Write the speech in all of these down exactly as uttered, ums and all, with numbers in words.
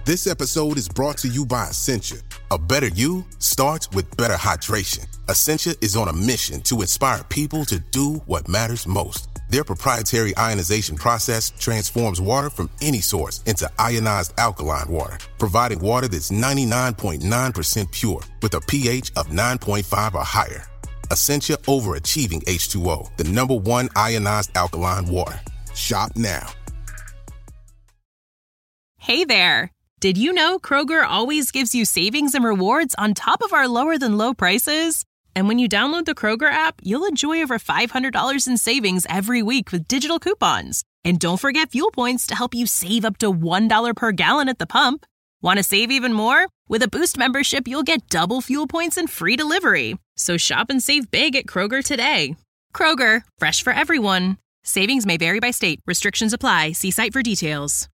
This episode is brought to you by Essentia. A better you starts with better hydration. Essentia is on a mission to inspire people to do what matters most. Their proprietary ionization process transforms water from any source into ionized alkaline water, providing water that's ninety-nine point nine percent pure with a pH of nine point five or higher. Essentia overachieving H two O, the number one ionized alkaline water. Shop now. Hey there. Did you know Kroger always gives you savings and rewards on top of our lower than low prices? And when you download the Kroger app, you'll enjoy over five hundred dollars in savings every week with digital coupons. And don't forget fuel points to help you save up to one dollar per gallon at the pump. Want to save even more? With a Boost membership, you'll get double fuel points and free delivery. So shop and save big at Kroger today. Kroger, fresh for everyone. Savings may vary by state. Restrictions apply. See site for details.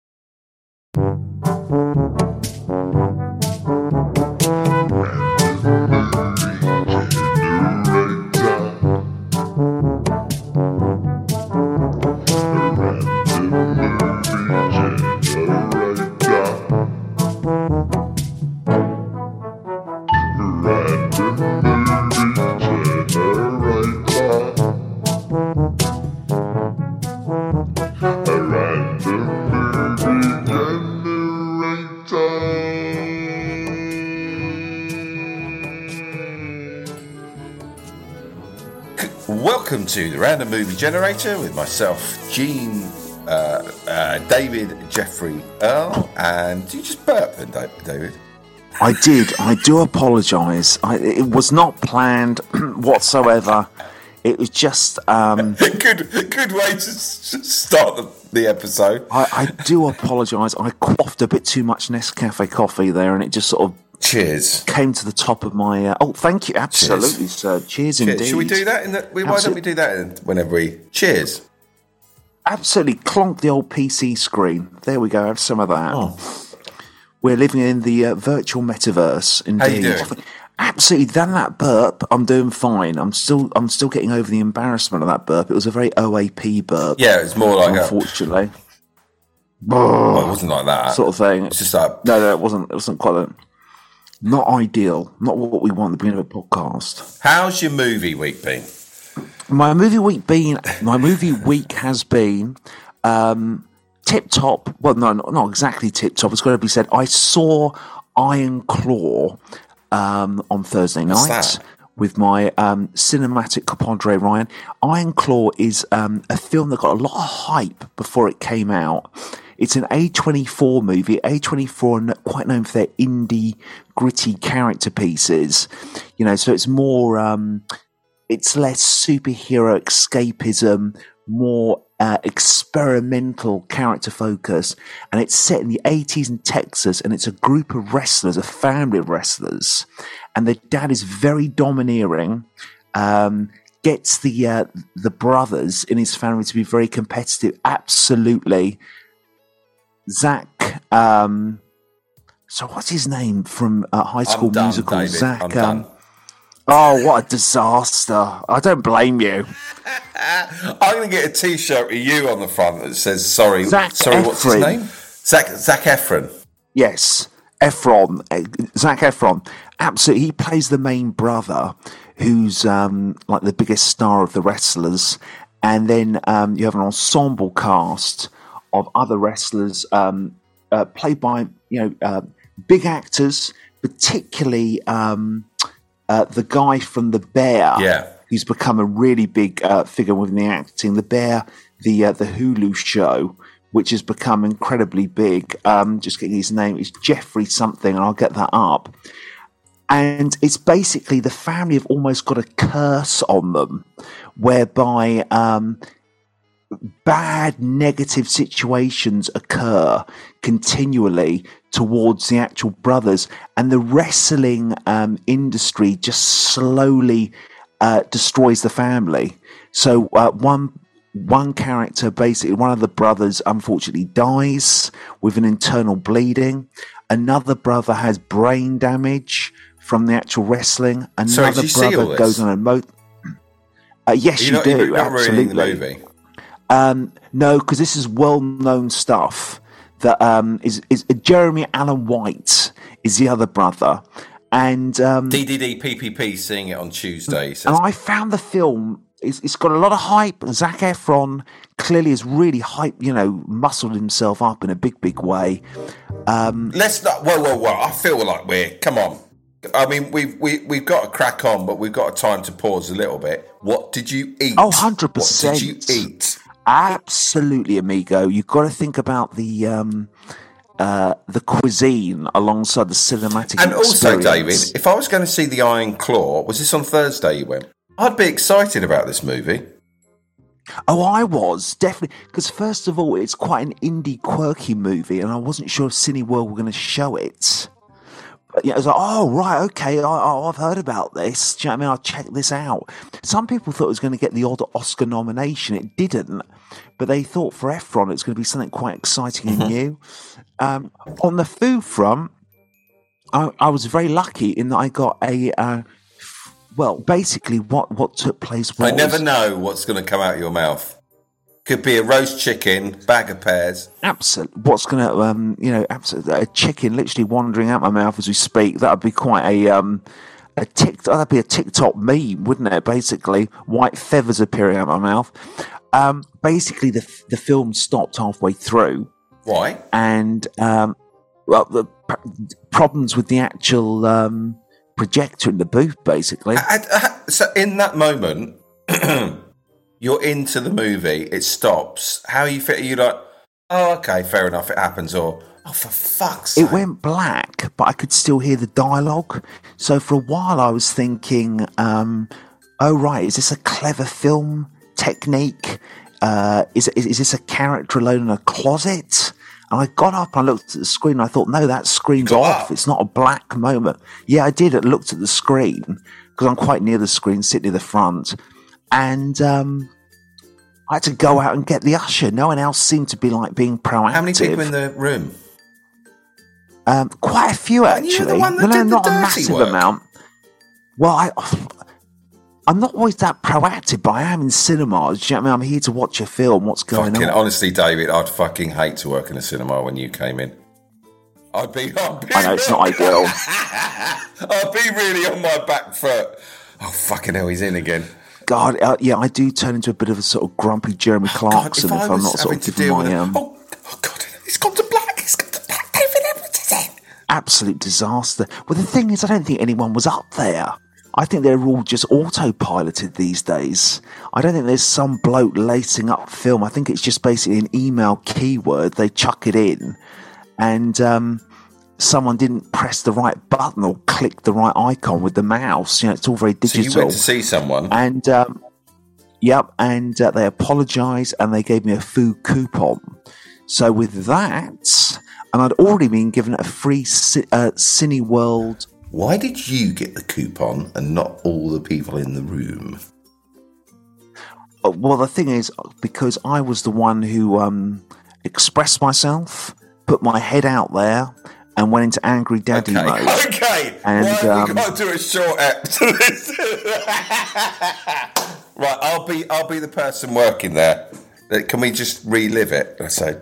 Welcome to the Random Movie Generator with myself, Gene, uh, uh, David, Jeffrey, Earl, and you just burped then, David? I did. I do apologise. It was not planned whatsoever. It was just um, good. Good way to s- start the, the episode. I, I do apologise. I quaffed a bit too much Nescafe coffee there, and it just sort of cheers came to the top of my. Uh, oh, thank you. Absolutely, cheers. sir. Cheers, cheers. indeed. Should we do that? In the, why Absol- don't we do that in, whenever we cheers? Absolutely, clonk the old P C screen. There we go. Have some of that. Oh. We're living in the uh, virtual metaverse. Indeed. How you doing? Absolutely. Than that burp, I'm doing fine. I'm still, I'm still getting over the embarrassment of that burp. It was a very O A P burp. Yeah, it's more like unfortunately. A, well, it wasn't like that sort of thing. It's just like no, no, it wasn't. It wasn't quite that. Not ideal. Not what we want at the beginning of a podcast. How's your movie week been? My movie week been. My movie week has been um, tip top. Well, no, not, not exactly tip top. It's got to be said. I saw Iron Claw um, on Thursday What's night that? with my um, cinematic compadre Ryan. Iron Claw is um, a film that got a lot of hype before it came out. It's an A twenty-four movie. A twenty-four are quite known for their indie, gritty character pieces. You know, so it's more, um, it's less superhero escapism, more uh, experimental character focus. And it's set in the eighties in Texas, and it's a group of wrestlers, a family of wrestlers. And the dad is very domineering, um, gets the uh, the brothers in his family to be very competitive. Absolutely. Zach, um, so what's his name from uh, High School I'm done, Musical? David. Zach. I'm um, done. Oh, what a disaster! I don't blame you. I'm going to get a T-shirt with you on the front that says "Sorry, Zac sorry." Efron. What's his name? Zach Zac Efron. Yes, Efron, Zac Efron. Absolutely, he plays the main brother, who's um, like the biggest star of the wrestlers, and then um, you have an ensemble cast of other wrestlers, um, uh, played by you know uh, big actors, particularly um, uh, the guy from The Bear, yeah. who's become a really big uh, figure within the acting. The Bear, the uh, the Hulu show, which has become incredibly big. Um, just getting his name, it's Jeffrey something, and I'll get that up. And it's basically the family have almost got a curse on them, whereby um, bad negative situations occur continually towards the actual brothers, and the wrestling um, industry just slowly uh, destroys the family. So uh, one one character, basically one of the brothers, unfortunately dies with an internal bleeding. Another brother has brain damage from the actual wrestling. Another Sorry, brother goes on a mo- uh, yes, you not, do. You're not absolutely. ruining the movie. Um, no, because this is well-known stuff that um, is is Jeremy Allen White is the other brother, and um, D D D P P P seeing it on Tuesday. And I found the film. It's, it's got a lot of hype. Zac Efron clearly has really hype, you know, muscled himself up in a big, big way. Um, Let's not. Whoa, whoa, whoa! I feel like we're. Come on. I mean, we've we we've got to crack on, but we've got time to pause a little bit. What did you eat? Oh, one hundred percent. What did you eat? Absolutely, amigo. You've got to think about the um, uh, the cuisine alongside the cinematic and experience. Also, David, if I was going to see The Iron Claw, was this on Thursday you went? I'd be excited about this movie. Oh, I was, definitely. Because first of all, it's quite an indie, quirky movie, and I wasn't sure if Cineworld were going to show it. But, yeah, I was like, oh, right, okay, I, I, I've heard about this. Do you know what I mean? I'll check this out. Some people thought it was going to get the odd Oscar nomination. It didn't. But they thought for Efron, it's going to be something quite exciting and new. Um, on the food front, I, I was very lucky in that I got a... Uh, Well, basically, what, what took place was... I never know what's going to come out of your mouth. Could be a roast chicken, bag of pears. Absolutely. What's going to, um, you know, absolutely, a chicken literally wandering out my mouth as we speak. That would be quite a, um, a tick. That'd be a TikTok meme, wouldn't it? Basically, white feathers appearing out my mouth. Um, basically, the the film stopped halfway through. Why? And um, well, the p- problems with the actual. Um, projector in the booth, basically. I, I, so in that moment, you're into the movie, it stops. How you fit? Are you like, oh, okay, fair enough, it happens, or, oh, for fuck's sake. It went black, but I could still hear the dialogue. So for a while I was thinking, um, oh, right, is this a clever film technique? Uh, is, is, is this a character alone in a closet? And I got up and I looked at the screen and I thought, no, that screen's off. Up. It's not a black moment. Yeah, I did. I looked at the screen because I'm quite near the screen, sitting near the front. And um, I had to go out and get the usher. No one else seemed to be like being proactive. How many people in the room? Um, quite a few, actually. You were the one that no, did the not a dirty massive work. amount. Well, I... I'm not always that proactive, but I am in cinemas. Do you know what I mean? I'm here to watch a film. What's going fucking, on? Honestly, David, I'd fucking hate to work in a cinema when you came in. I'd be... I'd be I know, it's not ideal. I'd be really on my back foot. Oh, fucking hell, he's in again. God, uh, yeah, I do turn into a bit of a sort of grumpy Jeremy Clarkson God, if, if, I I'm was not sort having of to giving deal my... with it. Um, Oh, oh, God, it's gone to black. It's gone to black. David Edwards is in. absolute disaster. Well, the thing is, I don't think anyone was up there. I think they're all just autopiloted these days. I don't think there's some bloke lacing up film. I think it's just basically an email keyword. They chuck it in, and um, someone didn't press the right button or click the right icon with the mouse. You know, it's all very digital. So you went to see someone? And, um, yep, and uh, they apologised and they gave me a food coupon. So with that, and I'd already been given a free ci- uh, Cineworld... Why did you get the coupon and not all the people in the room? Well, the thing is, because I was the one who um, expressed myself, put my head out there, and went into angry daddy okay. mode. Okay, and well, um, we've got to do a short ep to this. Right, I'll be I'll be the person working there. Can we just relive it? I say,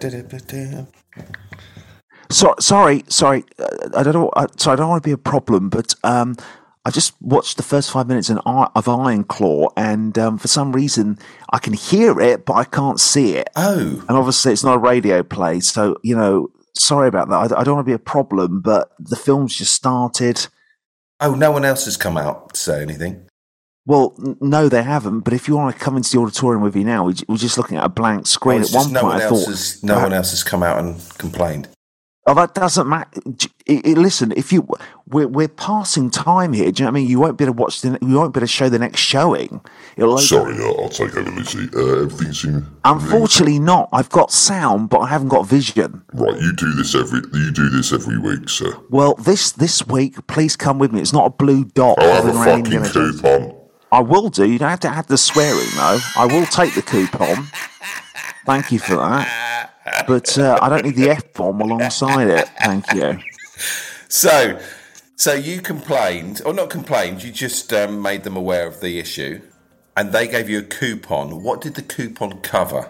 So, sorry, sorry, uh, I don't know. Uh, sorry, I don't want to be a problem, but um, I just watched the first five minutes in, of Iron Claw, and um, for some reason I can hear it, but I can't see it. Oh, and obviously it's not a radio play, so you know. Sorry about that. I, I don't want to be a problem, but the film's just started. Oh, no one else has come out to say anything. Well, n- no, they haven't. But if you want to come into the auditorium with me now, we, we're just looking at a blank screen. Oh, at one no point, one I else thought has, no one else has come out and complained. Oh, that doesn't matter. Listen, if you we're we're passing time here. Do you know what I mean? You won't be able to watch the. You won't be able to show the next showing. It'll Sorry, uh, I'll take over, Lizzie. Uh, everything's in. Unfortunately, not. I've got sound, but I haven't got vision. Right, you do this every. You do this every week, sir. Well, this this week, please come with me. It's not a blue dot. I'll have a running around fucking Indiana Jones. coupon. I will do. You don't have to add the swearing, though. I will take the coupon. Thank you for that. But uh, I don't need the F-bomb alongside it. Thank you. So, so you complained, or not complained, you just um, made them aware of the issue, and they gave you a coupon. What did the coupon cover?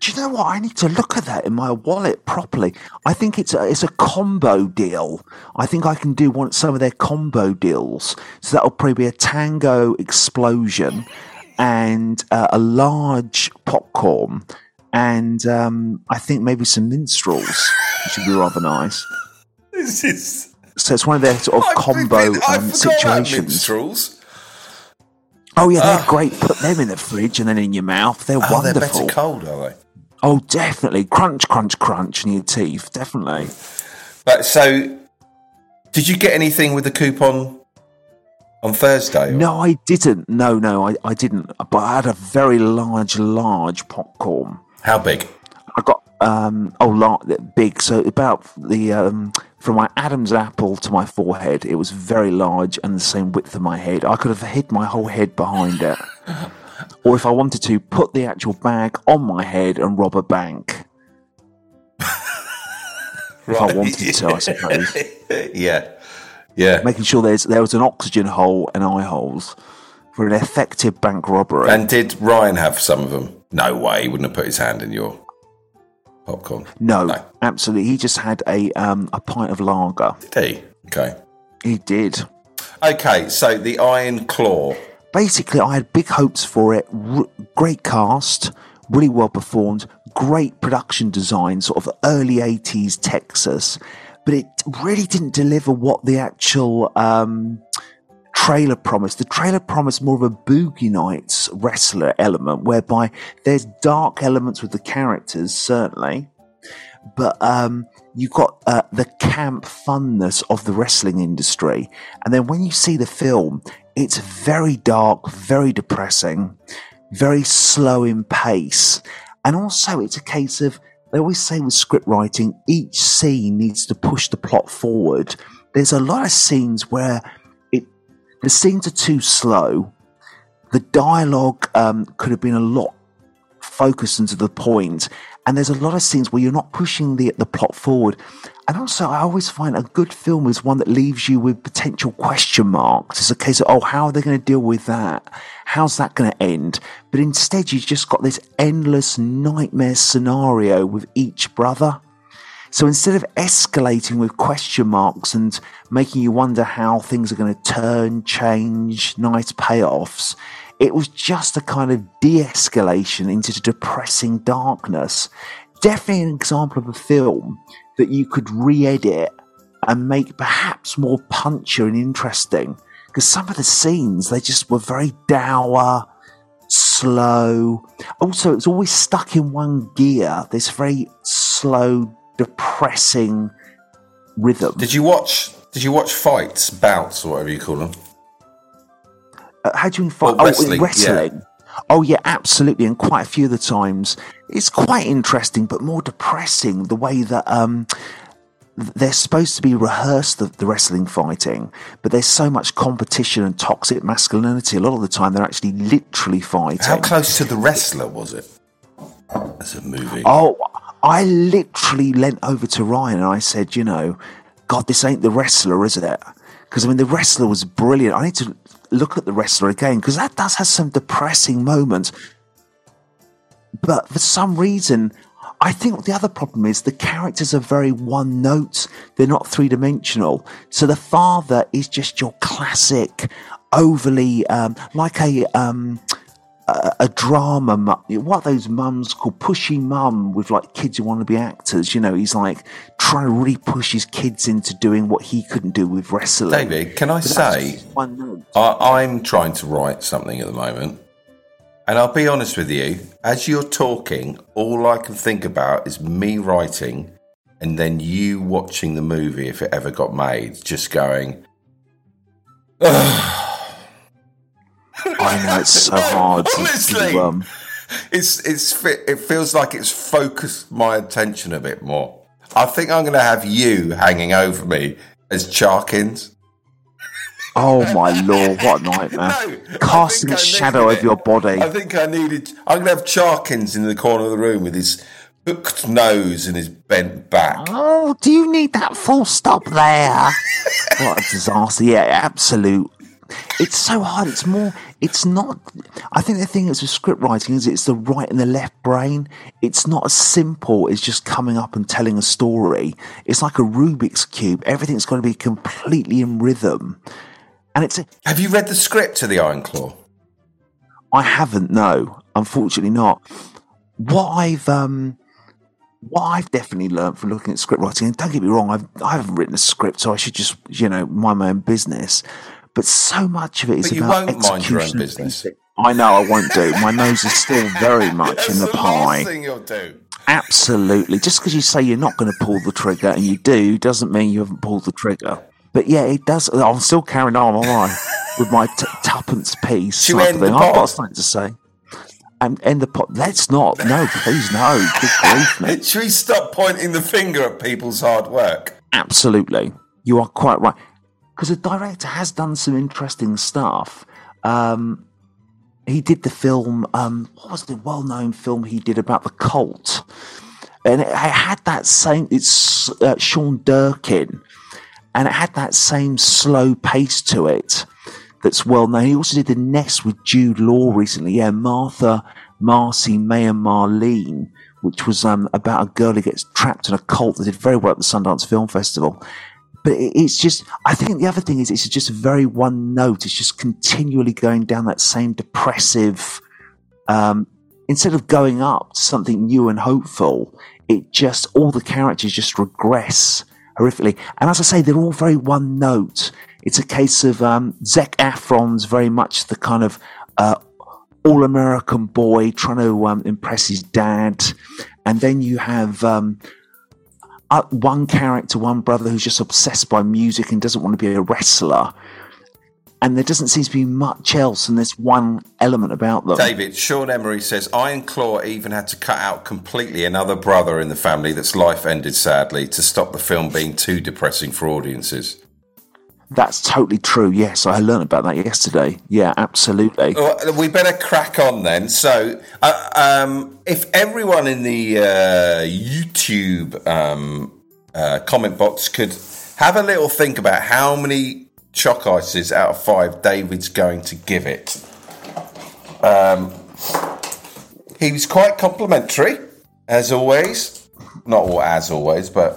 Do you know what? I need to look at that in my wallet properly. I think it's a, it's a combo deal. I think I can do one some of their combo deals. So that'll probably be a Tango Explosion and uh, a large popcorn, and um, I think maybe some minstrels, which would be rather nice. This is... So it's one of their sort of I combo forget- I um, forgot about situations. minstrels. Oh yeah, they're Ah. great. Put them in the fridge and then in your mouth. They're Oh, they're wonderful. better cold, are they? Oh, definitely. Crunch, crunch, crunch in your teeth. Definitely. But so, did you get anything with the coupon on Thursday? Or? No, I didn't. No, no, I, I didn't. But I had a very large, large popcorn. How big? I got, um, oh, large, big. So about the, um, from my Adam's apple to my forehead, it was very large and the same width of my head. I could have hid my whole head behind it. Or if I wanted to, put the actual bag on my head and rob a bank. If I wanted to, I suppose. yeah. Yeah. Making sure there's there was an oxygen hole and eye holes for an effective bank robbery. And did Ryan have some of them? No way. He wouldn't have put his hand in your popcorn. no, No. absolutely. He just had a um, a pint of lager. Did he? Okay. He did. Okay, so the Iron Claw. Basically, I had big hopes for it. R- great cast, really well performed, great production design, sort of early eighties Texas, but it really didn't deliver what the actual um, trailer promised. The trailer promised more of a Boogie Nights wrestler element, whereby there's dark elements with the characters, certainly, but um, you've got uh, the camp funness of the wrestling industry. And then when you see the film, it's very dark, very depressing, very slow in pace. And also it's a case of, they always say with script writing, each scene needs to push the plot forward. There's a lot of scenes where it the scenes are too slow. The dialogue um, could have been a lot focused and to the point. And there's a lot of scenes where you're not pushing the the plot forward. And also, I always find a good film is one that leaves you with potential question marks. It's a case of, oh, how are they going to deal with that? How's that going to end? But instead, you've just got this endless nightmare scenario with each brother. So instead of escalating with question marks and making you wonder how things are going to turn, change, nice payoffs, it was just a kind of de-escalation into depressing darkness. Definitely an example of a film that you could re-edit and make perhaps more punchier and interesting. Because some of the scenes, they just were very dour, slow. Also, it's always stuck in one gear. This very slow, depressing rhythm. Did you watch? Did you watch fights, bouts, or whatever you call them? Uh, how do you mean fight? Well, wrestling, oh, wrestling. yeah. Oh, yeah, absolutely. And quite a few of the times, it's quite interesting, but more depressing the way that um, they're supposed to be rehearsed, the, the wrestling fighting, but there's so much competition and toxic masculinity. A lot of the time, they're actually literally fighting. How close to The Wrestler was it as a movie? Oh, I literally leant over to Ryan and I said, you know, God, this ain't The Wrestler, is it? Because, I mean, The Wrestler was brilliant. I need to look at The Wrestler again, because that does have some depressing moments. But for some reason, I think the other problem is the characters are very one note. They're not three dimensional. So the father is just your classic, overly, um, like a, um, a, a drama, mu- what are those mums called? Pushy mum with like kids who want to be actors. You know, he's like trying to really push his kids into doing what he couldn't do with wrestling. David, can I But that's say, just one note. I, I'm trying to write something at the moment, and I'll be honest with you, as you're talking, all I can think about is me writing and then you watching the movie, if it ever got made, just going, ugh. I know, it's so hard. to- Honestly, to, um, it's it's it feels like it's focused my attention a bit more. I think I'm going to have you hanging over me as Charkins. oh my lord, what a nightmare. No, Casting I a think I shadow needed over your it. body. I think I needed. I'm going to have Charkins in the corner of the room with his hooked nose and his bent back. Oh, do you need that full stop there? What a disaster. Yeah, absolute It's so hard. It's more, it's not, I think the thing is with script writing is it's the right and the left brain. It's not as simple as just coming up and telling a story. It's like a Rubik's Cube. Everything's got to be completely in rhythm. And it's. A, Have you read the script to the Iron Claw? I haven't, no. Unfortunately not. What I've, um, what I've definitely learned from looking at script writing, and don't get me wrong, I've, I haven't written a script, so I should just, you know, mind my own business. But so much of it is but you about won't mind your own business. I know I won't do. My nose is still very much in the, the pie. last thing you'll do. Absolutely. Just because you say you're not going to pull the trigger and you do, doesn't mean you haven't pulled the trigger. But yeah, it does. I'm still carrying on, am I? With my t- tuppence piece. Should we end the thing. pod? I've got something to say. And end the pot. Let's not. No, please, no. Good grief, mate. Should we stop pointing the finger at people's hard work? Absolutely. You are quite right. Because the director has done some interesting stuff. Um, he did the film, um, what was the well-known film he did about the cult? And it, it had that same, it's uh, Sean Durkin, and it had that same slow pace to it that's well-known. He also did The Nest with Jude Law recently. Yeah, Martha, Marcy, May and Marlene, which was um, about a girl who gets trapped in a cult that did very well at the Sundance Film Festival. But it's just, I think the other thing is it's just very one note. It's just continually going down that same depressive, um, instead of going up to something new and hopeful, it just, all the characters just regress horrifically. And as I say, they're all very one note. It's a case of um, Zac Efron's very much the kind of uh, all-American boy trying to um, impress his dad. And then you have... Um, Uh, one character, one brother who's just obsessed by music and doesn't want to be a wrestler. And there doesn't seem to be much else, and there's one element about them. David, Sean Emery says, Iron Claw even had to cut out completely another brother in the family that's life ended sadly to stop the film being too depressing for audiences. That's totally true, yes. I learned about that yesterday. Yeah, absolutely. Well, we better crack on then. So, uh, um, if everyone in the uh, YouTube um, uh, comment box could have a little think about how many chalk ices out of five David's going to give it. Um, he was quite complimentary, as always. Not all as always, but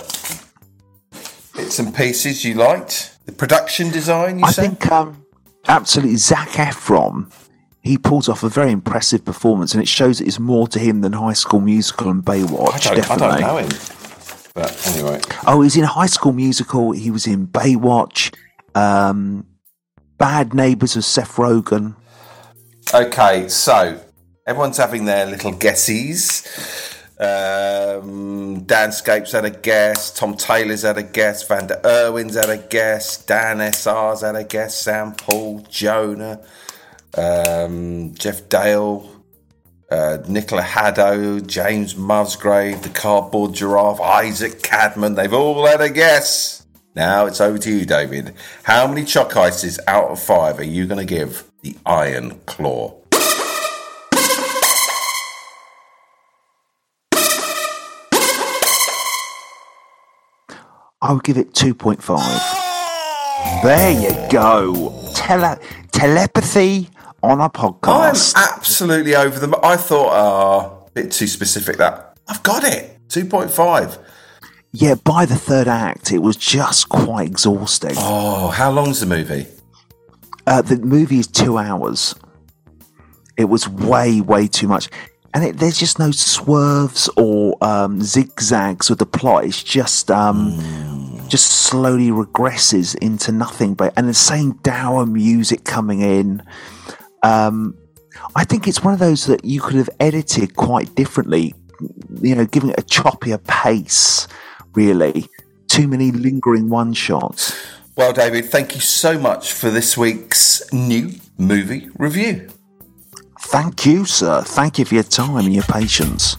bits and pieces you liked. The production design, you I say? think um, absolutely Zac Efron, he pulls off a very impressive performance, and it shows that it's more to him than High School Musical and Baywatch. I don't, definitely. I don't know him. But anyway. Oh, he's in High School Musical. He was in Baywatch. Um, Bad Neighbours with Seth Rogen. Okay, so everyone's having their little guesses. Um, Dan Scapes had a guess. Tom Taylor's had a guess. Van der Irwin's had a guess. Dan S R's had a guess. Sam Paul, Jonah, um, Jeff Dale, uh, Nicola Haddo, James Musgrave, the Cardboard Giraffe, Isaac Cadman. They've all had a guess. Now it's over to you, David. How many chalk ices out of five are you going to give the Iron Claw? I would give it two point five. There you go. Tele- telepathy on a podcast. I'm absolutely over them. I thought, ah, uh, a bit too specific that. I've got it. two point five. Yeah, by the third act, it was just quite exhausting. Oh, how long's the movie? Uh, the movie is two hours. It was way, way too much. And it, there's just no swerves or um, zigzags with the plot. It's just um, mm. just slowly regresses into nothing. But and the same dour music coming in. Um, I think it's one of those that you could have edited quite differently. You know, giving it a choppier pace. Really, too many lingering one shots. Well, David, thank you so much for this week's new movie review. Thank you, sir. Thank you for your time and your patience.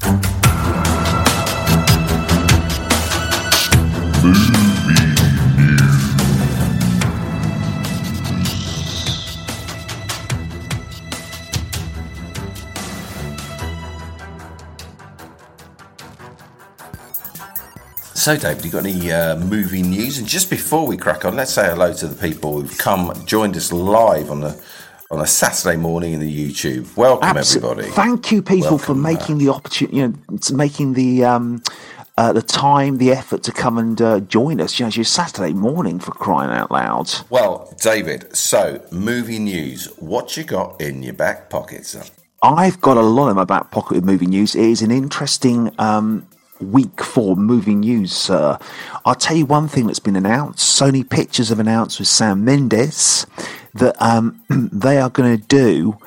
So, David, you got any uh, movie news? And just before we crack on, let's say hello to the people who've come, joined us live on the on a Saturday morning in the YouTube. Welcome, Absolutely. everybody. Thank you, people, Welcome, for making uh, the opportunity, you know, making the um, uh, the time, the effort to come and uh, join us. You know, it's your Saturday morning, for crying out loud. Well, David, so movie news. What you got in your back pocket, son? I've got a lot in my back pocket with movie news. It is an interesting um, week for movie news, sir. I'll tell you one thing that's been announced. Sony Pictures have announced with Sam Mendes that um, they are going to do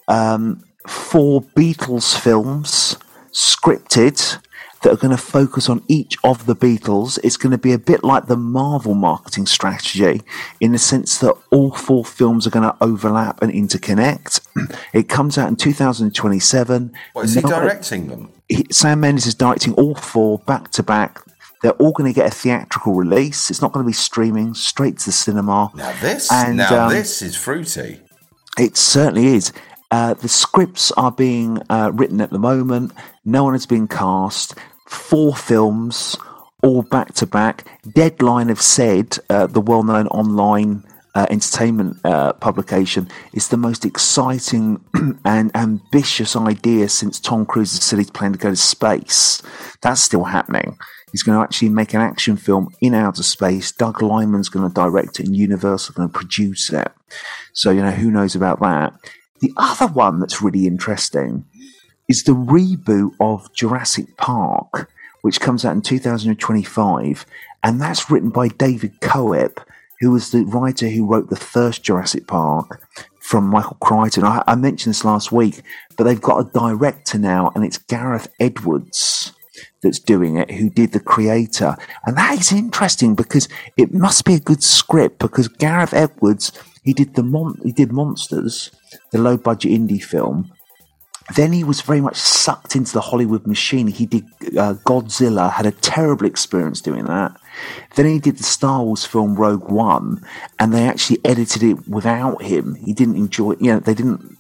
um, four Beatles films, scripted, that are going to focus on each of the Beatles. It's going to be a bit like the Marvel marketing strategy in the sense that all four films are going to overlap and interconnect. It comes out in two thousand twenty-seven. What, is he no, directing them? He, Sam Mendes is directing all four back to back. They're all going to get a theatrical release. It's not going to be streaming, straight to the cinema. Now this, and, now um, this is fruity. It certainly is. Uh, the scripts are being uh, written at the moment. No one has been cast. Four films, all back to back. Deadline have said, uh, the well-known online uh, entertainment uh, publication, is the most exciting and ambitious idea since Tom Cruise has said he's planning to go to space. That's still happening. He's going to actually make an action film in outer space. Doug Liman's going to direct it, and Universal going to produce it. So, you know, who knows about that? The other one that's really interesting is the reboot of Jurassic Park, which comes out in two thousand twenty-five, and that's written by David Coep, who was the writer who wrote the first Jurassic Park from Michael Crichton. I, I mentioned this last week, but they've got a director now, and it's Gareth Edwards that's doing it, who did The Creator. And that is interesting because it must be a good script, because Gareth Edwards, he did the Mon- he did Monsters, the low-budget indie film. Then he was very much sucked into the Hollywood machine. He did uh, Godzilla, had a terrible experience doing that. Then he did the Star Wars film Rogue One, and they actually edited it without him. He didn't enjoy, you know, they didn't,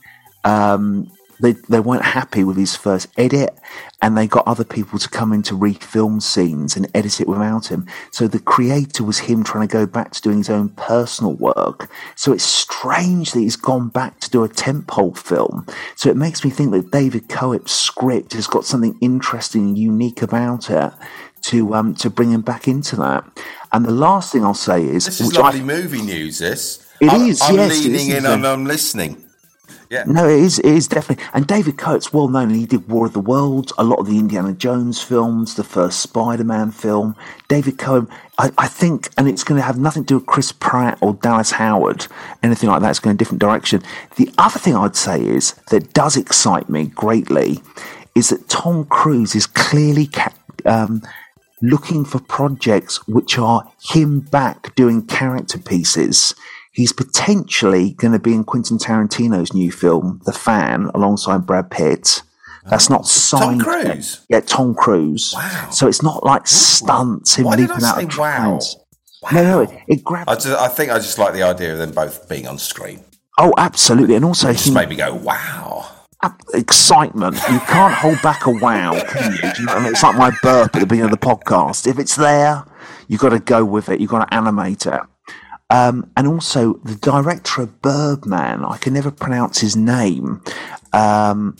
um, they they weren't happy with his first edit, and they got other people to come in to refilm scenes and edit it without him. So The Creator was him trying to go back to doing his own personal work. So it's strange that he's gone back to do a tentpole film. So it makes me think that David Coep's script has got something interesting and unique about it to um to bring him back into that. And the last thing I'll say is, this is lovely I, movie news. This it I'm, is. I'm yes, leaning it is, in and I'm listening. Yeah. No, it is, it is definitely. And David Coates, well known, he did War of the Worlds, a lot of the Indiana Jones films, the first Spider-Man film. David Cohen, I, I think, and it's going to have nothing to do with Chris Pratt or Dallas Howard, anything like that. It's going in a different direction. The other thing I'd say is, that does excite me greatly, is that Tom Cruise is clearly ca- um, looking for projects which are him back doing character pieces. He's potentially going to be in Quentin Tarantino's new film, The Fan, alongside Brad Pitt. That's not signed. Tom Cruise? Yet. Yeah, Tom Cruise. Wow. So it's not like stunts, him Why leaping did I out say of wow? trains. Wow. No, no, it, it grabs. I, just, I think I just like the idea of them both being on screen. Oh, absolutely. And also, it just made me go, wow. Excitement. You can't hold back a wow, can you? Do you know what I mean? It's like my burp at the beginning of the podcast. If it's there, you've got to go with it. You've got to animate it. Um, and also, the director of Birdman, I can never pronounce his name, um,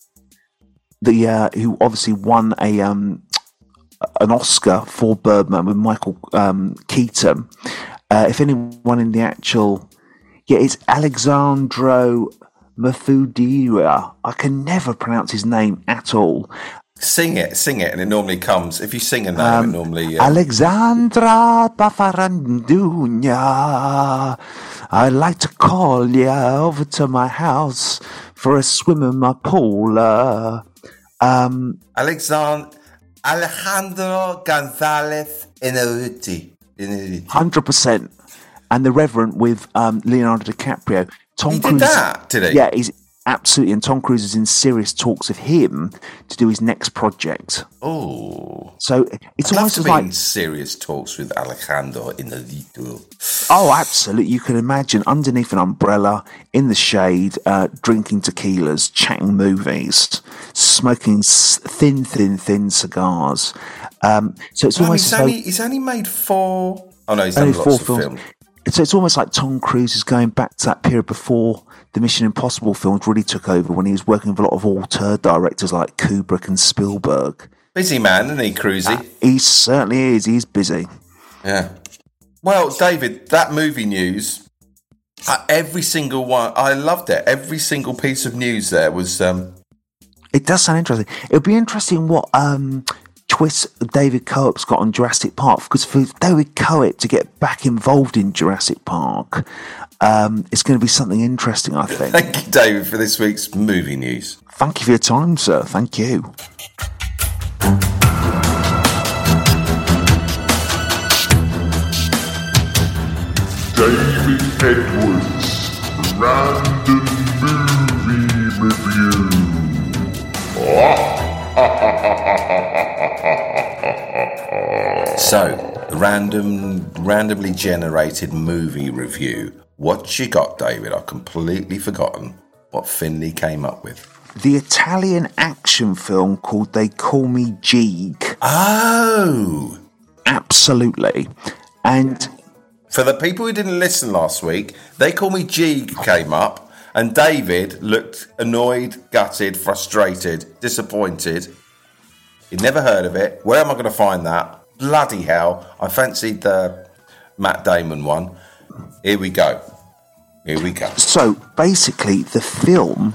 the uh, who obviously won a um, an Oscar for Birdman with Michael um, Keaton. Uh, if anyone in the actual... Yeah, it's Alexandro Mathudira. I can never pronounce his name at all. Sing it, sing it, and it normally comes. If you sing a name, um, it normally... Uh... Alexandra Bafarandunya, I'd like to call you over to my house for a swim in my pool. Uh, um, Alexand- Alejandro Gonzalez Inarritu. one hundred percent. And the Reverend with um, Leonardo DiCaprio. Tom he Cruise, did that, did he? Yeah, he's, absolutely. And Tom Cruise is in serious talks of him to do his next project. Oh. So it's I'd almost love to be like in serious talks with Alejandro Inarritu. Oh, absolutely. You can imagine underneath an umbrella, in the shade, uh, drinking tequilas, chatting movies, smoking s- thin, thin, thin cigars. Um, so it's Well, almost he's, as though only, he's only made four. Oh, no, he's done only lots four of films. films. So it's almost like Tom Cruise is going back to that period before the Mission Impossible films really took over, when he was working with a lot of auteur directors like Kubrick and Spielberg. Busy man, isn't he, Cruisey? Uh, he certainly is. He's busy. Yeah. Well, David, that movie news, uh, every single one, I loved it. Every single piece of news there was... Um, It does sound interesting. It'll be interesting what um, twist David Coep's got on Jurassic Park, because for David Coep to get back involved in Jurassic Park, um, it's going to be something interesting, I think. Thank you, David, for this week's movie news. Thank you for your time, sir. Thank you. David Edwards, Random Movie Review. So, random, randomly generated movie review. What you got, David? I've completely forgotten what Finley came up with. The Italian action film called They Call Me Jeeg. Oh! Absolutely. And for the people who didn't listen last week, They Call Me Jeeg came up, and David looked annoyed, gutted, frustrated, disappointed. He'd never heard of it. Where am I going to find that? Bloody hell. I fancied the Matt Damon one. Here we go. Here we go. So, basically, the film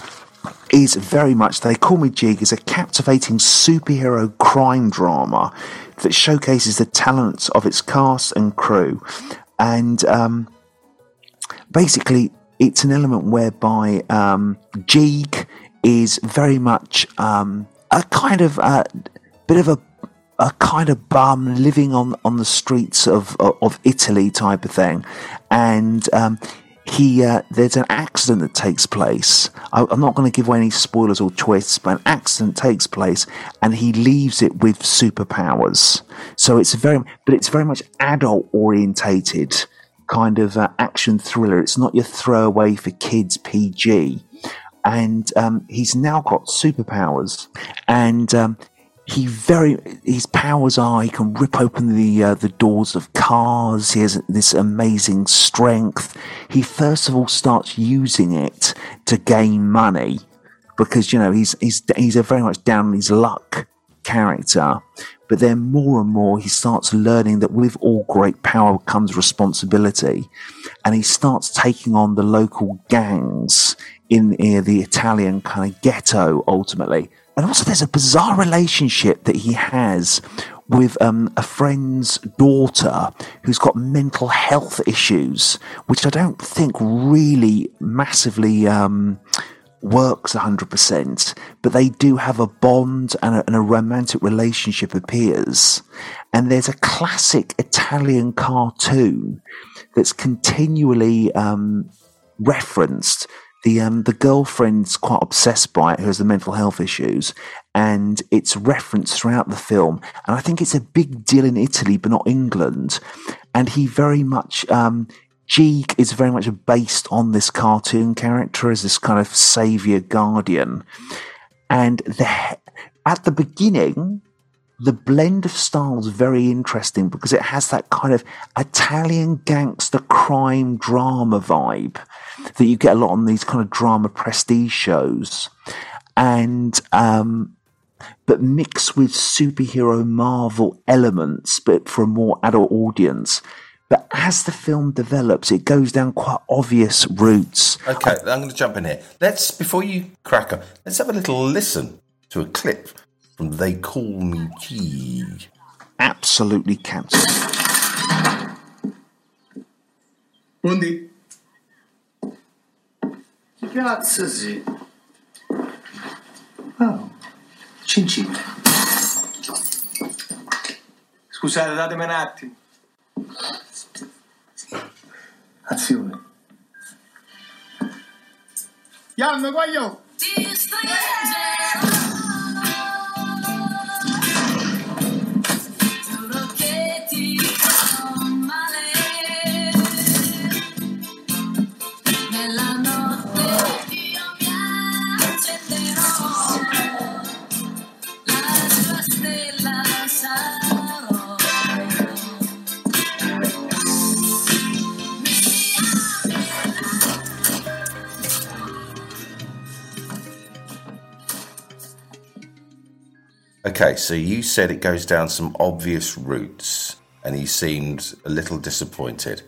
is very much, They Call Me Jeeg is a captivating superhero crime drama that showcases the talents of its cast and crew. And um, basically, it's an element whereby um, Jeeg is very much um, a kind of uh, bit of a a kind of bum living on, on the streets of of Italy type of thing, and um, he uh, there's an accident that takes place. I, I'm not going to give away any spoilers or twists, but an accident takes place, and he leaves it with superpowers. So it's very, but it's very much adult orientated kind of uh, action thriller. It's not your throwaway for kids P G, and um, he's now got superpowers, and um, he very his powers are he can rip open the uh, the doors of cars. He has this amazing strength. He first of all starts using it to gain money, because you know he's he's he's a very much down on his luck character. But then more and more he starts learning that with all great power comes responsibility, and he starts taking on the local gangs in uh, the Italian kind of ghetto ultimately. And also there's a bizarre relationship that he has with um, a friend's daughter who's got mental health issues, which I don't think really massively um, works one hundred percent. But they do have a bond, and a, and a romantic relationship appears. And there's a classic Italian cartoon that's continually um, referenced. The um, the girlfriend's quite obsessed by it, who has the mental health issues, and it's referenced throughout the film. And I think it's a big deal in Italy, but not England. And he very much, um, Jeeg is very much based on this cartoon character as this kind of saviour guardian. And the, at the beginning, the blend of styles is very interesting because it has that kind of Italian gangster crime drama vibe that you get a lot on these kind of drama prestige shows, and um, but mixed with superhero Marvel elements, but for a more adult audience. But as the film develops, it goes down quite obvious routes. Okay, I'm going to jump in here. Let's, before you crack up, let's have a little listen to a clip from They Call Me Jeeg. Absolutely, Captain. Buondì. Chi cazzo sì? Oh, Cincin. Scusate, datemi un attimo. Azione. Ya me guayo. Okay, so you said it goes down some obvious routes, and he seemed a little disappointed.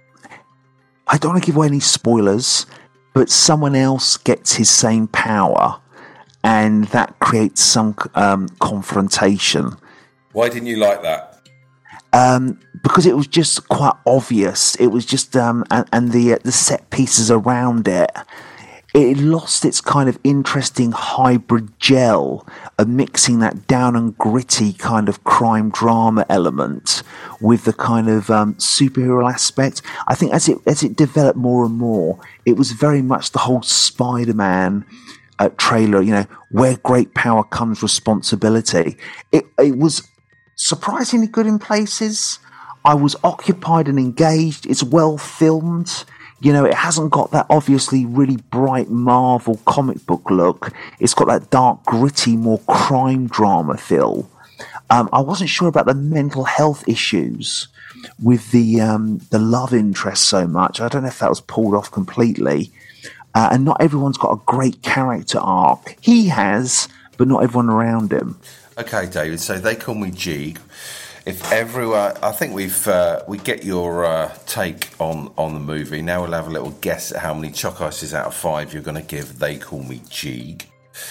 I don't want to give away any spoilers, but someone else gets his same power, and that creates some um, confrontation. Why didn't you like that? Um, because it was just quite obvious. It was just, um, and, and the uh, the set pieces around it, it lost its kind of interesting hybrid gel of mixing that down and gritty kind of crime drama element with the kind of um, superhero aspect. I think as it as it developed more and more, it was very much the whole Spider-Man uh, trailer. You know, where great power comes responsibility. It it was surprisingly good in places. I was occupied and engaged. It's well filmed. You know, it hasn't got that obviously really bright Marvel comic book look. It's got that dark, gritty, more crime drama feel. Um, I wasn't sure about the mental health issues with the um, the love interest so much. I don't know if that was pulled off completely. Uh, and not everyone's got a great character arc. He has, but not everyone around him. Okay, David, so they call me Jeeg. If everyone, I think we've uh, we get your uh, take on, on the movie. Now we'll have a little guess at how many choc ices out of five you're going to give They Call Me Jeeg.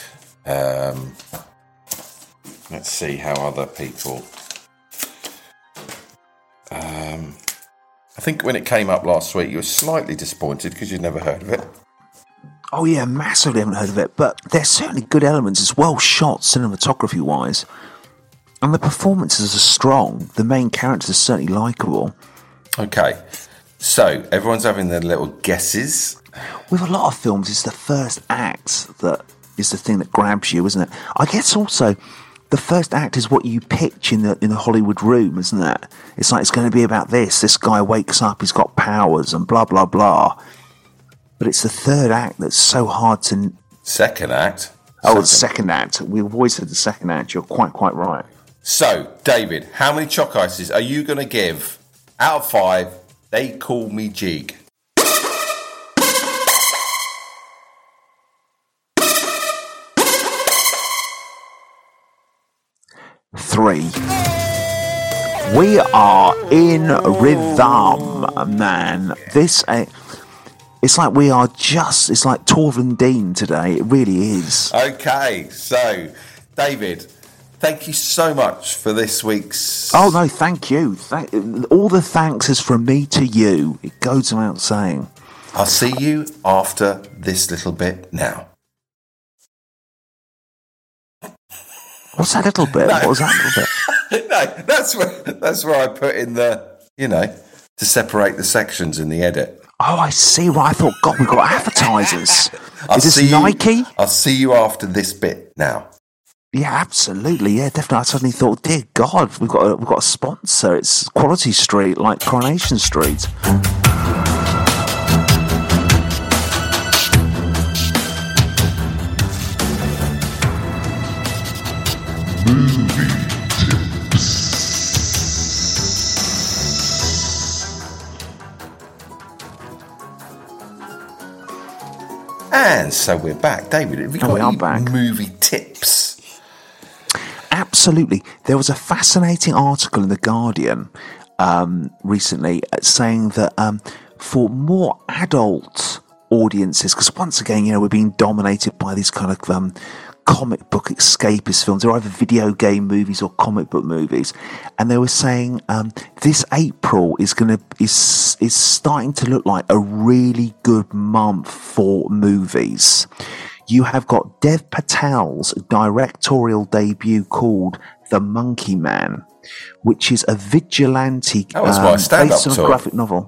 Um, let's see how other people. Um, I think when it came up last week, you were slightly disappointed because you'd never heard of it. Oh yeah, massively haven't heard of it, but there's certainly good elements. It's well shot cinematography-wise. And the performances are strong. The main characters are certainly likeable. Okay, so everyone's having their little guesses. With a lot of films, it's the first act that is the thing that grabs you, isn't it? I guess also the first act is what you pitch in the in the Hollywood room, isn't it? It's like it's going to be about this. This guy wakes up, he's got powers, and blah blah blah. But it's the third act that's so hard to. Second act. Oh, second. the second act. We've always said the second act. You're quite quite right. So, David, how many choc ices are you going to give out of five? They Call Me Jeeg. Three. We are in rhythm, man. This, uh, it's like we are just, it's like Torvald Dean today. It really is. Okay, so, David, thank you so much for this week's... Oh, no, thank you. Thank, all the thanks is from me to you. It goes without saying. I'll see you after this little bit now. What's that little bit? No. What was that little bit? No, that's where, that's where I put in the, you know, to separate the sections in the edit. Oh, I see. Well, I thought, God, we've got advertisers. I'll is this see Nike? You, I'll see you after this bit now. Yeah, absolutely. Yeah, definitely. I suddenly thought, dear God, we've got a, we've got a sponsor. It's Quality Street, like Coronation Street. And so we're back. David, have you got oh, we are any back. movie tips? Absolutely. There was a fascinating article in The Guardian um, recently saying that um, for more adult audiences, because once again, you know, we're being dominated by these kind of um, comic book escapist films. They're either video game movies or comic book movies. And they were saying um, this April is going to is is starting to look like a really good month for movies. You have got Dev Patel's directorial debut called The Monkey Man, which is a vigilante that was my um, stand-up based on a tour. graphic novel.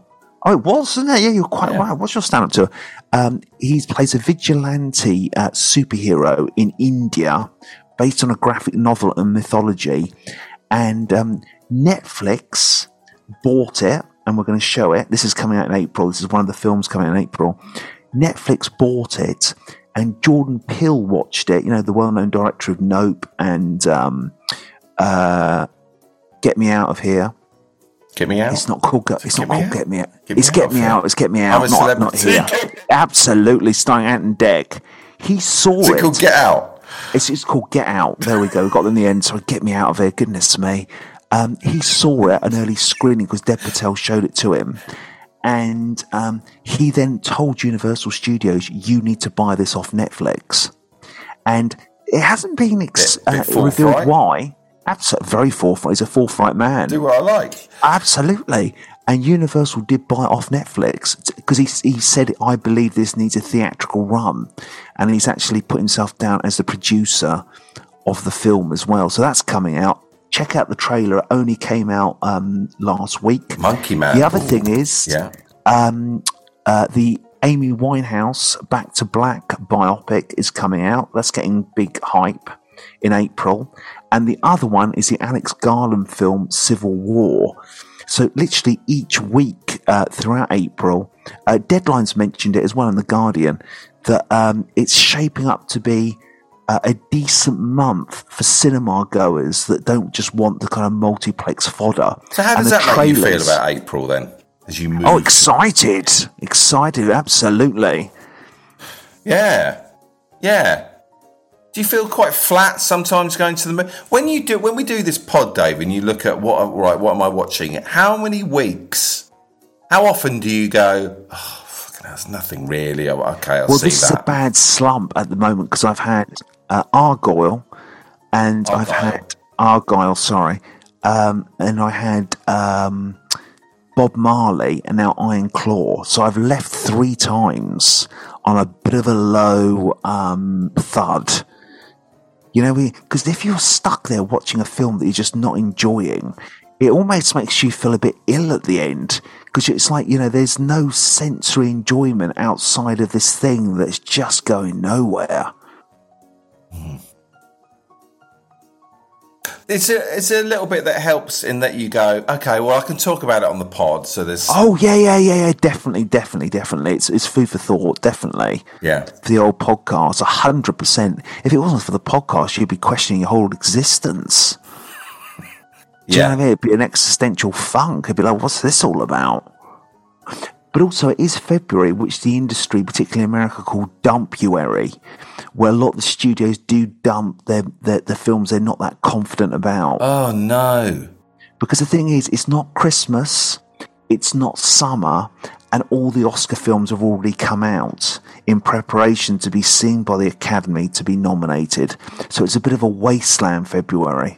Oh, it was, wasn't it? Yeah, you're quite Yeah. right. What's your stand-up tour? Um, he plays a vigilante uh, superhero in India based on a graphic novel and mythology. And um, Netflix bought it, and we're going to show it. This is coming out in April. This is one of the films coming out in April. Netflix bought it, and Jordan Peele watched it, you know, the well-known director of Nope and um, uh, Get Me Out of Here. Get Me Out? It's not called Get, it's Get not Me called Out? Get Me Out. Get Me It's Out Get Me film. Out. It's Get Me I'm Out, a not, not celebrity. here. Absolutely, starring Ant Dec. He saw Is it. it called Get Out? It's, it's called Get Out. There we go. We got them in the end. So Get Me Out of Here. Goodness me. Um, he saw it at an early screening because Dev Patel showed it to him. And um, he then told Universal Studios, you need to buy this off Netflix. And it hasn't been ex- Bit- bit uh, revealed forthright. why. Absolutely, very forthright. He's a forthright man. Do what I like. Absolutely. And Universal did buy it off Netflix because he, he said, I believe this needs a theatrical run. And he's actually put himself down as the producer of the film as well. So that's coming out. Check out the trailer. It only came out um, last week. Monkey Man. The other Ooh. thing is Yeah. um, uh, the Amy Winehouse Back to Black biopic is coming out. That's getting big hype in April. And the other one is the Alex Garland film Civil War. So literally each week uh, throughout April, uh, Deadline's mentioned it as well in The Guardian, that um, it's shaping up to be uh, a decent month for cinema goers that don't just want the kind of multiplex fodder. So how And does the that make you feel trailers- about April then? As you move? Oh, excited. Excited, absolutely. Yeah. Yeah. Do you feel quite flat sometimes going to the mo- when you do when we do this pod, Dave, and you look at what right, what am I watching? How many weeks? How often do you go? Oh, fucking, that's nothing really. Oh, okay, I'll Well, see this that. is a bad slump at the moment because I've had uh, Argyle and I've Argyle. had Argyle, sorry, um, and I had um, Bob Marley and now Iron Claw. So I've left three times on a bit of a low um, thud. You know, because if you're stuck there watching a film that you're just not enjoying, it almost makes you feel a bit ill at the end. Because it's like, you know, there's no sensory enjoyment outside of this thing that's just going nowhere. It's a it's a little bit that helps in that you go, okay, well, I can talk about it on the pod. So there's Oh, yeah, yeah, yeah, yeah, definitely, definitely, definitely. It's it's food for thought, definitely. yeah. For the old podcast, one hundred percent. If it wasn't for the podcast, you'd be questioning your whole existence. Do you Yeah. know what I mean? It'd be an existential funk. It'd be like, what's this all about? But also, it is February, which the industry, particularly America, call dumpuary, where a lot of the studios do dump their, their the films they're not that confident about. Oh no. Because the thing is, it's not Christmas, it's not summer, and all the Oscar films have already come out in preparation to be seen by the Academy to be nominated. So it's a bit of a wasteland February.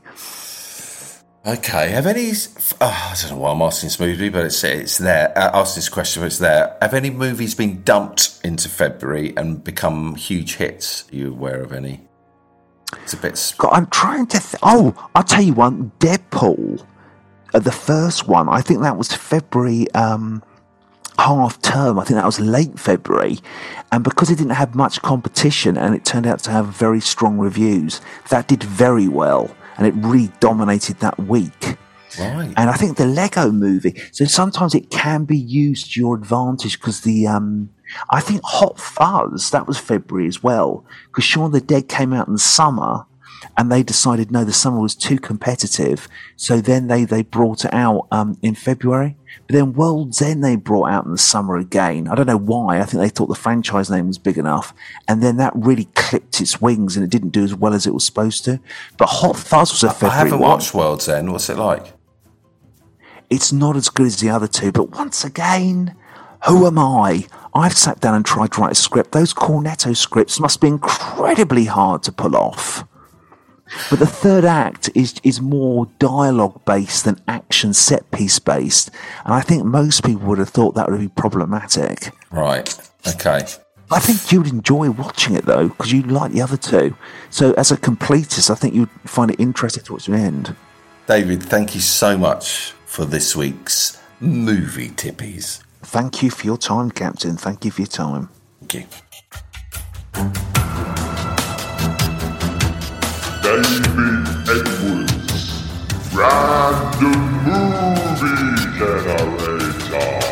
Okay, have any? Oh, I don't know why I'm asking this movie, but it's it's there. Uh, asking this question, but it's there. Have any movies been dumped into February and become huge hits? Are you aware of any? It's a bit. Sp- God, I'm trying to. Th- oh, I'll tell you one. Deadpool, uh, the first one. I think that was February um, half term. I think that was late February, and because it didn't have much competition, and it turned out to have very strong reviews, that did very well, and it really dominated that week. right. And I think the Lego movie, so sometimes it can be used to your advantage because the, um, I think Hot Fuzz, that was February as well, because Shaun of the Dead came out in the summer and they decided, no, the summer was too competitive. So then they, they brought it out um, in February. But then World's End they brought out in the summer again. I don't know why. I think they thought the franchise name was big enough. And then that really clipped its wings and it didn't do as well as it was supposed to. But Hot Fuzz was a February I haven't one. watched World's End. What's it like? It's not as good as the other two, but once again, who am I? I've sat down and tried to write a script. Those Cornetto scripts must be incredibly hard to pull off. But the third act is is more dialogue based than action set piece based, and I think most people would have thought that would be problematic. Right. Okay. I think you'd enjoy watching it though, because you like the other two. So as a completist, I think you'd find it interesting towards the end. David, thank you so much for this week's movie tippies. Thank you for your time, Captain. Thank you for your time. Thank you. David Edwards, Random Movie Generator.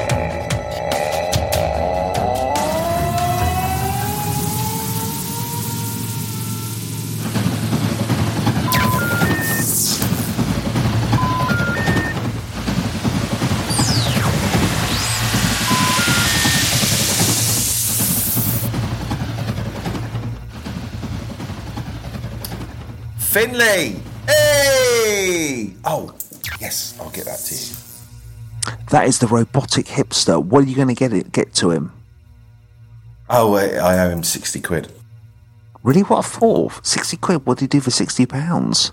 Finley! Hey! Oh, yes, I'll get that to you. That is the robotic hipster. What are you going to get it? Get to him? Oh, I I owe him sixty quid. Really? What for? Sixty quid? What did he do for sixty pounds?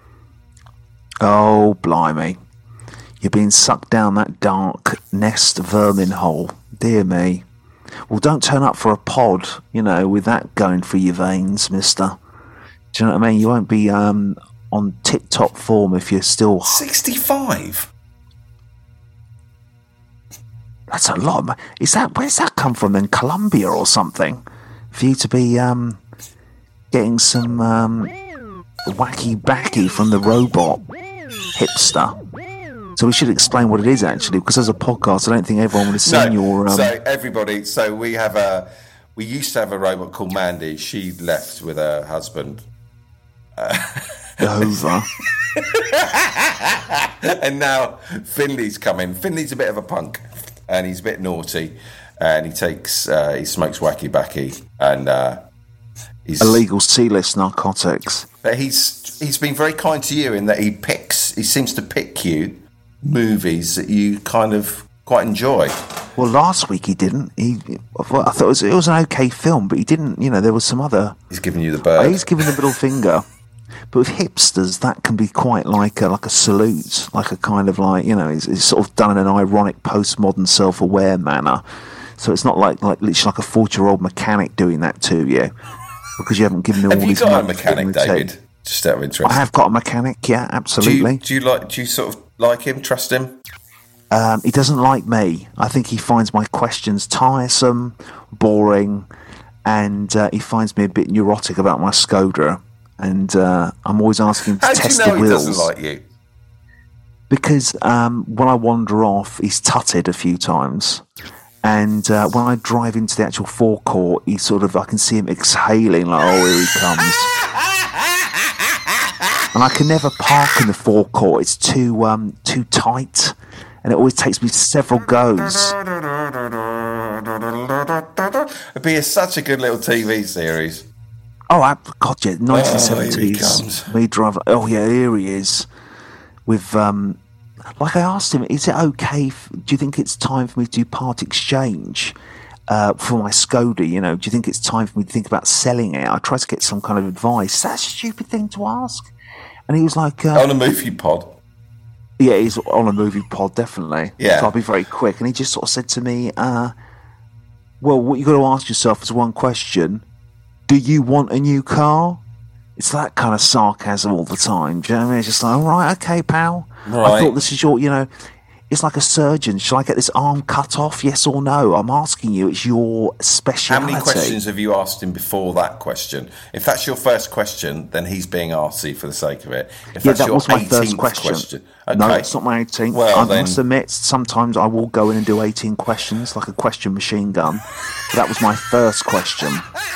Oh, blimey! You're being sucked down that dark nest vermin hole. Dear me. Well, don't turn up for a pod, you know, with that going through your veins, mister. Do you know what I mean? You won't be um, on tip-top form if you're still... sixty-five? That's a lot. Of, is that where's that come from then? Colombia or something? For you to be um, getting some um, wacky-backy from the robot hipster. So we should explain what it is, actually, because as a podcast, I don't think everyone would have seen no, your... Um, so everybody... So we have a... We used to have a robot called Mandy. She left with her husband. Uh, over. And now Finley's coming. Finley's a bit of a punk, and he's a bit naughty, and he takes, uh, he smokes wacky backy, and uh, he's illegal C-list narcotics. But he's he's been very kind to you in that he picks. He seems to pick you movies that you kind of quite enjoy. Well, last week he didn't. He, well, I thought it was, it was an okay film, but he didn't. You know, there was some other. He's giving you the bird. He's giving the middle finger. But with hipsters, that can be quite like a, like a salute, like a kind of like, you know, it's, it's sort of done in an ironic postmodern self-aware manner. So it's not like like literally like a forty-year-old mechanic doing that to you because you haven't given him have all you these. Have you got a months mechanic, David? Just out of interest. I have got a mechanic. Yeah, absolutely. Do you, do you like? Do you sort of like him? Trust him? Um, he doesn't like me. I think he finds my questions tiresome, boring, and uh, he finds me a bit neurotic about my Skoda. And uh, I'm always asking him to How test do you know the wheels. He doesn't like you? Because um, when I wander off, he's tutted a few times. And uh, when I drive into the actual forecourt, he sort of, I can see him exhaling like, oh, here he comes. And I can never park in the forecourt. It's too um, too tight. And it always takes me several goes. It'd be a, such a good little T V series. Oh, I, God, yeah, nineteen seventies. Oh, me drive. Oh, yeah, here he is. With, um, like I asked him, is it okay? F- do you think it's time for me to do part exchange uh, for my Skoda? You know, do you think it's time for me to think about selling it? I tried to get some kind of advice. That's a stupid thing to ask. And he was like, uh, on a movie pod. Yeah, he's on a movie pod, definitely. Yeah. So I'll be very quick. And he just sort of said to me, uh, well, what you've got to ask yourself is one question. Do you want a new car? It's that kind of sarcasm all the time. Do you know what I mean? It's just like, all right, okay, pal. Right. I thought this is your, you know, it's like a surgeon. Shall I get this arm cut off? Yes or no? I'm asking you. It's your speciality. How many questions have you asked him before that question? If that's your first question, then he's being arsey for the sake of it. If Yeah, that's that your was my first eighteenth question. question. Okay. No, it's not my eighteenth. Well, I then- must admit, sometimes I will go in and do eighteen questions, like a question machine gun. But that was my first question.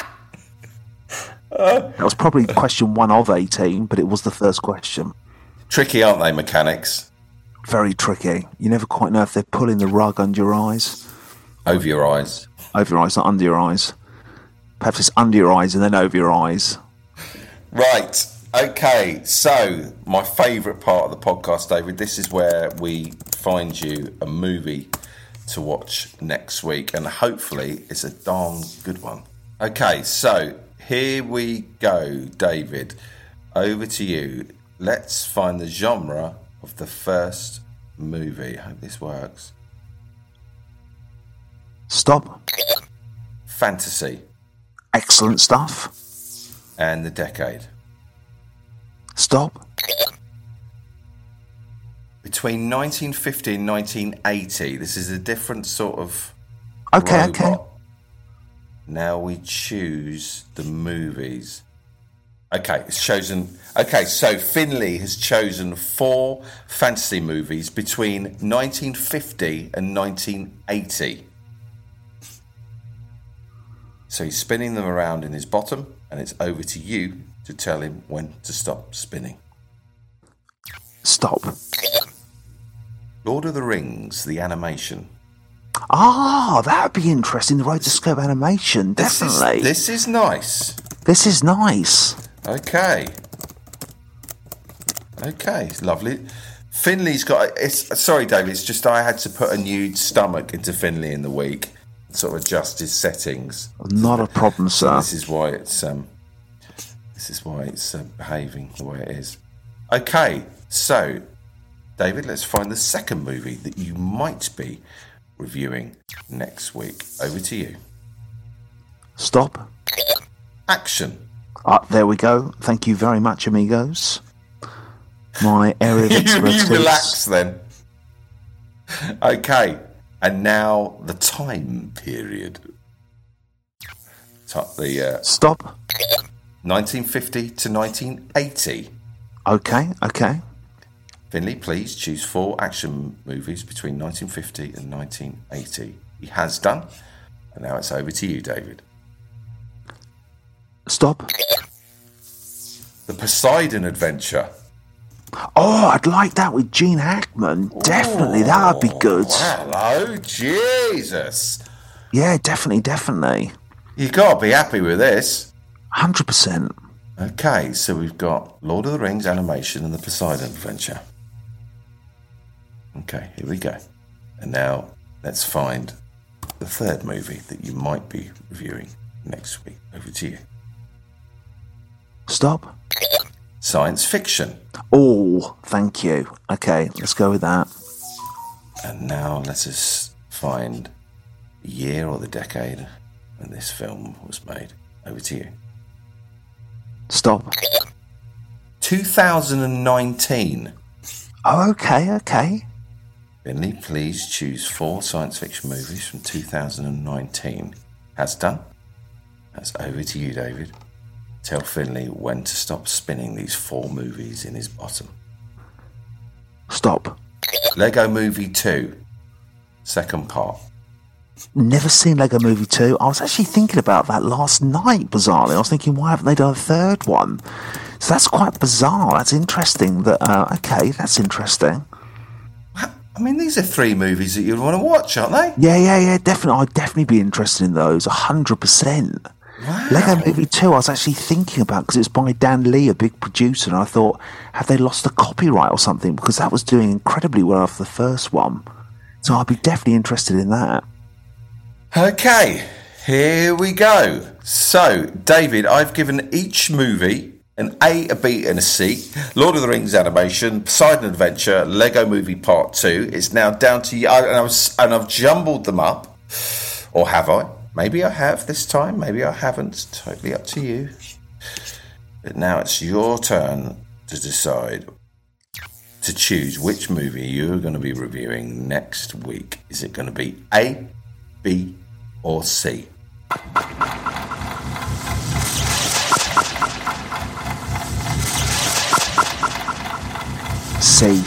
That was probably question one of eighteen, but it was the first question. Tricky, aren't they, mechanics? Very tricky. You never quite know if they're pulling the rug under your eyes. Over your eyes. Over your eyes, not under your eyes. Perhaps it's under your eyes and then over your eyes. Right. Okay. So, my favourite part of the podcast, David, this is where we find you a movie to watch next week, and hopefully it's a darn good one. Okay, so here we go, David. Over to you. Let's find the genre of the first movie. I hope this works. Stop. Fantasy. Excellent stuff. And the decade. Stop. between nineteen fifty and nineteen eighty. This is a different sort of Okay, robot. okay. Now we choose the movies. Okay, it's chosen. Okay, so Finley has chosen four fantasy movies between nineteen fifty and nineteen eighty. So he's spinning them around in his bottom, and it's over to you to tell him when to stop spinning. Stop. Lord of the Rings, the animation. Ah, that would be interesting. The rotoscope animation, definitely. This is, this is nice. This is nice. Okay. Okay, lovely. Finley's got. It's sorry, David. It's just I had to put a nude stomach into Finley in the week, sort of adjust his settings. Not a problem, So sir. this is why it's um. This is why it's uh, behaving the way it is. Okay, so David, let's find the second movie that you might be reviewing next week. Over to you. Stop. Action. Ah, there we go. Thank you very much, amigos. My area of you, expertise. you relax then. Okay, and now the time period. Top the uh, Stop. nineteen fifty to nineteen eighty. Okay, okay. Finley, please choose four action movies between nineteen fifty and nineteen eighty. He has done, and now it's over to you, David. Stop. The Poseidon Adventure. Oh, I'd like that with Gene Hackman. Definitely, that would be good. Hello, Jesus. Yeah, definitely, definitely. You got to be happy with this. one hundred percent. Okay, so we've got Lord of the Rings animation and the Poseidon Adventure. Okay, here we go. And now let's find the third movie that you might be reviewing next week. Over to you. Stop. Science fiction. Oh, thank you. Okay, let's go with that. And now let us find the year or the decade when this film was made. Over to you. Stop. two thousand nineteen. Oh, okay, okay. Finley, please choose four science fiction movies from two thousand nineteen. Has done. That's over to you, David. Tell Finley when to stop spinning these four movies in his bottom. Stop. Lego Movie two. Second part. Never seen Lego Movie two. I was actually thinking about that last night, bizarrely. I was thinking, why haven't they done a third one? So that's quite bizarre. That's interesting. That uh, okay, that's interesting. I mean, these are three movies that you'd want to watch, aren't they? Yeah, yeah, yeah, definitely. I'd definitely be interested in those, one hundred percent. Wow. Lego Movie two, I was actually thinking about, because it's by Dan Lee, a big producer, and I thought, have they lost the copyright or something? Because that was doing incredibly well after the first one. So I'd be definitely interested in that. Okay, here we go. So, David, I've given each movie an A, a B, and a C. Lord of the Rings animation, Poseidon Adventure, Lego Movie Part two. It's now down to you, and, I was, and I've jumbled them up. Or have I? Maybe I have this time, maybe I haven't. Totally up to you. But now it's your turn to decide, to choose which movie you're going to be reviewing next week. Is it going to be A, B, or C? C.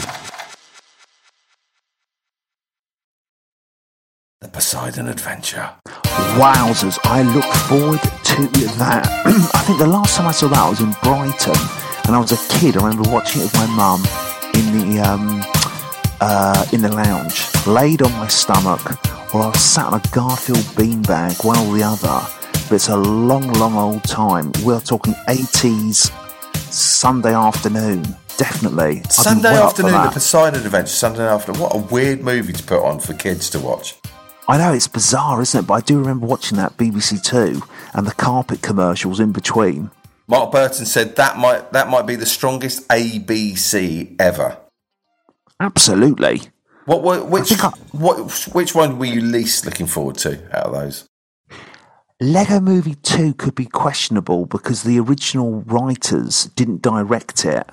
The Poseidon Adventure. Wowzers, I look forward to that. I think the last time I saw that I was in Brighton, and I was a kid. I remember watching it with my mum in the um, uh, in the lounge, laid on my stomach, or I was sat on a Garfield beanbag, one or the other. But it's a long, long old time. We're talking eighties Sunday afternoon, definitely. I'd be Sunday well up for afternoon, The that. Poseidon Adventure, Sunday afternoon. What a weird movie to put on for kids to watch. I know, it's bizarre, isn't it? But I do remember watching that B B C Two and the carpet commercials in between. Mark Burton said that might that might be the strongest A B C ever. Absolutely. What, what which think I- what which one were you least looking forward to out of those? Lego Movie two could be questionable because the original writers didn't direct it.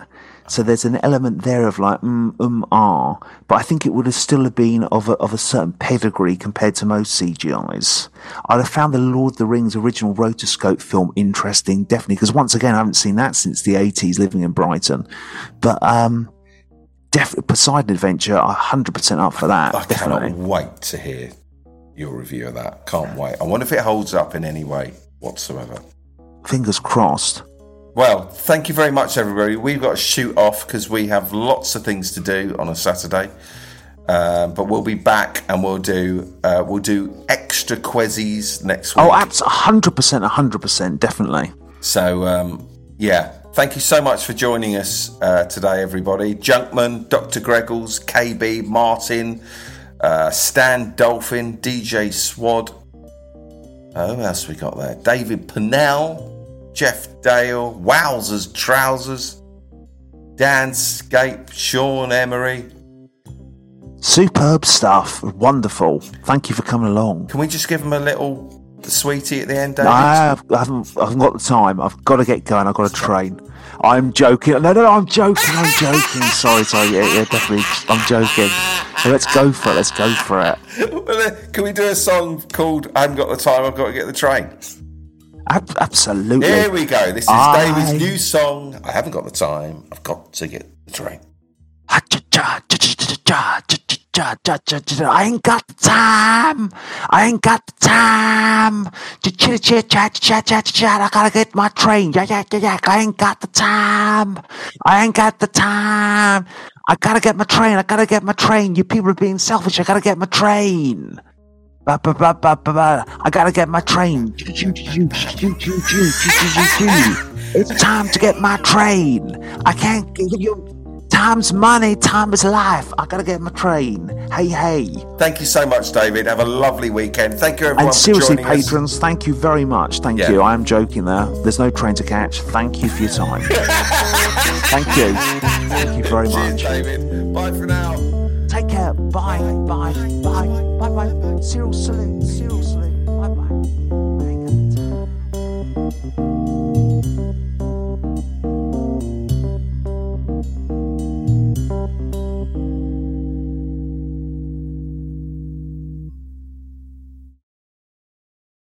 So there's an element there of like, mm, um, ah, but I think it would have still have been of a, of a certain pedigree compared to most C G Is. I'd have found the Lord of the Rings original rotoscope film interesting, definitely, because once again, I haven't seen that since the eighties living in Brighton. But, um, definitely Poseidon Adventure, I'm one hundred percent up for that. I definitely. cannot wait to hear your review of that. Can't wait. I wonder if it holds up in any way whatsoever. Fingers crossed. Well, thank you very much, everybody. We've got to shoot off because we have lots of things to do on a Saturday. Um, but we'll be back and we'll do uh, we'll do extra quizzes next week. Oh, absolutely, one hundred percent, one hundred percent, definitely. So, um, yeah. Thank you so much for joining us uh, today, everybody. Junkman, Doctor Greggles, K B, Martin, uh, Stan Dolphin, D J Swad. Uh, who else we got there? David Pennell, Jeff Dale, Wowzers Trousers, Dan Scape, Sean Emery. Superb stuff. Wonderful. Thank you for coming along. Can we just give them a little sweetie at the end, David? No, I haven't, I haven't got the time. I've got to get going. I've got to train. I'm joking. No, no, no, I'm joking. I'm joking. Sorry, sorry. Yeah, yeah, definitely. I'm joking. So let's go for it. Let's go for it. Can we do a song called I haven't got the time, I've got to get the train? Ab- absolutely. Here we go. This is I... David's new song. I haven't got the time, I've got to get the train. I ain't got the time. I ain't got the time. Chit chat chat chat chat chat. I gotta get my train. Yeah yeah yeah yeah. I ain't got the time. I ain't got the time. I gotta get my train. I gotta get my train. You people are being selfish. I gotta get my train. Ba ba ba ba ba ba. I gotta get my train. It's time to get my train. I can't give you. Time's money, time is life. I gotta get my train. Hey, hey. Thank you so much, David. Have a lovely weekend. Thank you, everyone, and seriously, for joining patrons, us. Thank you very much. Thank yeah. you. I am joking there. There's no train to catch. Thank you for your time. Thank you. Thank you very much. Cheers, David. Bye for now. Take care. Bye. Bye. Bye. Bye. Bye. Cyril salute. Cyril salute.